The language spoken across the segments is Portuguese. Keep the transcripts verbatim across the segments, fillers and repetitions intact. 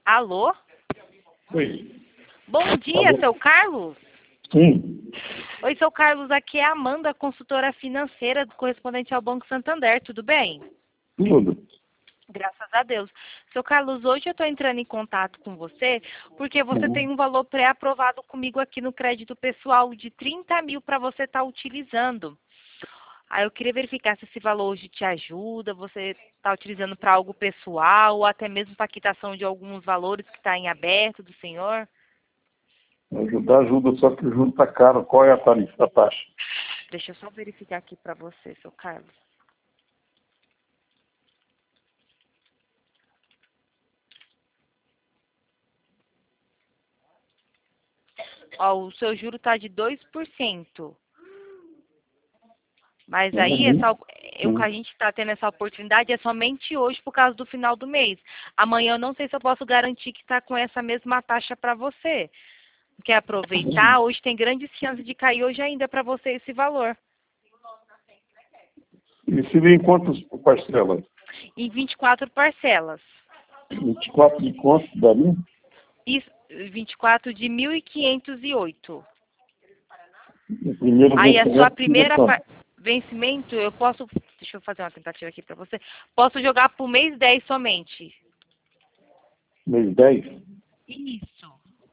Alô? Oi. Bom dia, Alô? seu Carlos. Sim. Oi, seu Carlos, aqui é a Amanda, consultora financeira do correspondente ao Banco Santander, tudo bem? Tudo. Graças a Deus. Seu Carlos, hoje eu estou entrando em contato com você porque você Uhum. tem um valor pré-aprovado comigo aqui no crédito pessoal de trinta mil para você estar utilizando. Aí eu queria verificar se esse valor hoje te ajuda, você está utilizando para algo pessoal ou até mesmo para quitação de alguns valores que está em aberto do senhor. Ajudar ajuda, só que o juro está caro. Qual é a tarifa, a taxa? Deixa eu só verificar aqui para você, seu Carlos. Ó, o seu juro está de dois por cento. Mas aí, Uhum. essa, o que a gente está tendo essa oportunidade é somente hoje por causa do final do mês. Amanhã eu não sei se eu posso garantir que está com essa mesma taxa para você. Quer aproveitar? Hoje tem grandes chances de cair hoje ainda para você esse valor. E seria em quantas parcelas? Em vinte e quatro parcelas. vinte e quatro de quanto daria? Isso, vinte e quatro de mil e quinhentos e oito. O primeiro Aí a sua vencimento seria primeira quanto? par- vencimento, eu posso... Deixa eu fazer uma tentativa aqui para você. Posso jogar para o mês dez somente. Mês dez? Isso.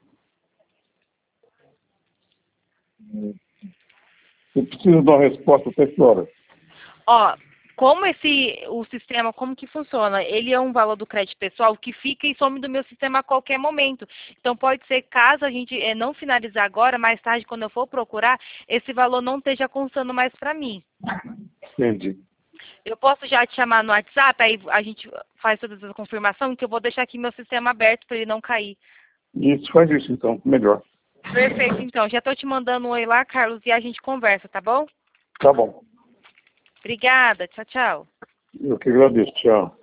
Eu preciso dar uma resposta até que hora? Ó, como esse, o sistema, como que funciona? Ele é um valor do crédito pessoal que fica e some do meu sistema a qualquer momento. Então, pode ser, caso a gente eh, não finalizar agora, mais tarde, quando eu for procurar, esse valor não esteja constando mais para mim. Entendi. Eu posso já te chamar no WhatsApp, aí a gente faz toda essa confirmação, que eu vou deixar aqui meu sistema aberto para ele não cair. Isso, faz isso então, melhor. Perfeito, então. Já estou te mandando um oi lá, Carlos, e a gente conversa, tá bom? Tá bom. Obrigada. Tchau, tchau. Eu que agradeço. Tchau.